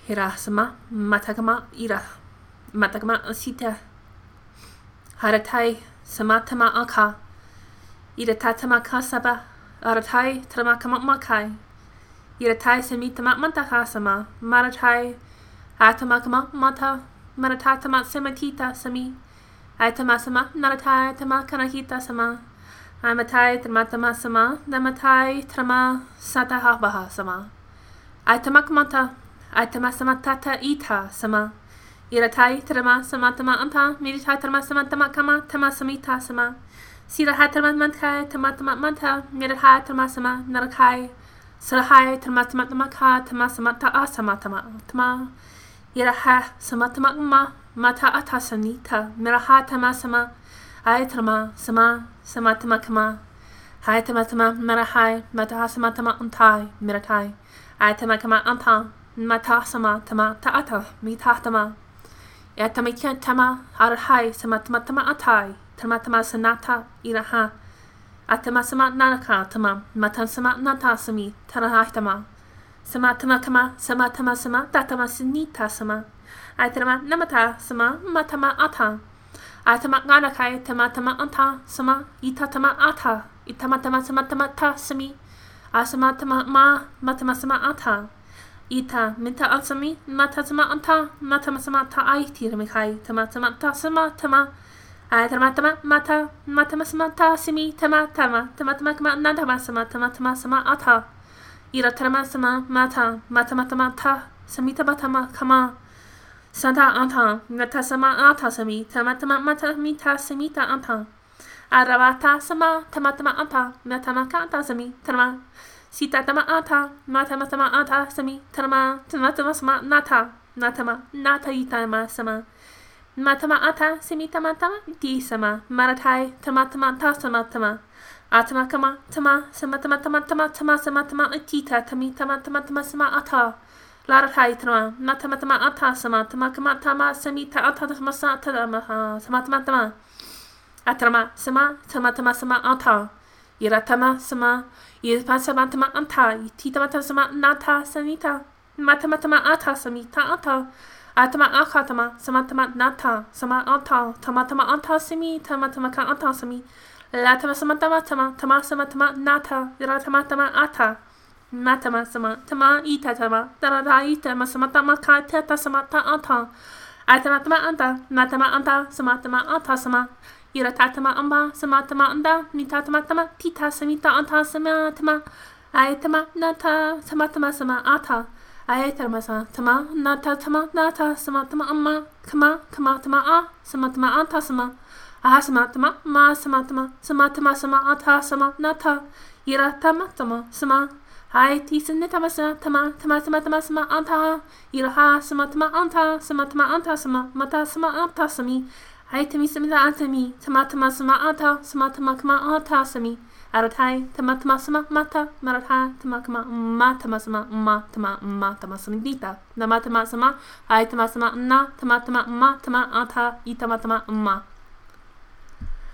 Hira sama matakama ira matakama asita haratai samatama aka ira tatama kasaba aratai tramakama makai ira tai samitama mantaka sama maratai atamakama mata maratatama sematita sami Aitama sama naratai tama kanahita sama Amatai tramatama sama namatai trama satahabaha sama Aitamakmata Aitama samatata ita sama Iratai trama samatama anta Miritai trama samatama kama tama samita sama Sirahat trama mantai tamatama manta Miratai trama sama narakai Sarahai tramatama ka tama samata asamatama tama Iraha samatama ma Mata atasanita miraha tama sama Aitrama sama samatama kama Haitamatama marahai mata samatama antai miratai Aitamakama anta mata sama tama taata mitatama Yatamikan tama arahai samatama atai tamatama sanata iraha Atama sama nanaka tama matan sama nata sami tarahaitama Samatama kama samatama sama tatama sinita sama Aitama namata sama matama ata Aitama nganakai tamatama anta sama itatama ata itamatama samatama ta sami Asamatama ma matama sama ata Ita minta asami matatama anta matama sama ta aiti ramikai tamatama ta sama tama Aitamatama mata matama sama ta simi tamatama tamatama kama natama sama tamatama sama ata Iratarama sama mata matamatama ta samitamatama kama Santa anta mata sama ata sami tamatama mata mita samita anta Aravata sama tamatama anta matama kanta sami tarama Sita tama ata matamatama ata sami tarama tamatama sama nata natama nata itama sama Matama ata sami tamatama di sama maratai tamatama ta sama tama Atama kama tama samatama tama tama tama samatama atita tami tama tama tama sama ata Laratai tama matama tama ata sama tama kama tama samita ata tama sa tama samatama tama Atrama sama tama tama sama ata Iratama sama Ipa sama tama anta Tita tama sama nata samita Matama tama ata samita ata Atama akatama sama tama nata sama ata tama tama anta sami tama tama ka anta sami Latama sama tama tama tama sama tama nata Iratama tama ata Matama sama tama ita tama Tarada ita sama tama ka tata sama ta ata Atama tama anta matama anta sama tama ata sama Iratatama amba sama tama anda Nitatama tama tita samita anta sama tama Aitama nata sama tama sama ata Aitama sama tama nata tama nata sama tama amma kama kama tama a sama tama anta sama sama tama ma sama tama sama ata sama nata Iratama tama sama Haiti sinitama sama tama tama tama tama sama anta Iraha sama tama anta sama mata sama anta sami Haitami samita antami tamatama sama ata sama tama kama ata sami Aratai tamatama sama mata maratai tamakama matama sama matama samita namatama sama Haitama sama na tamatama ata itamatama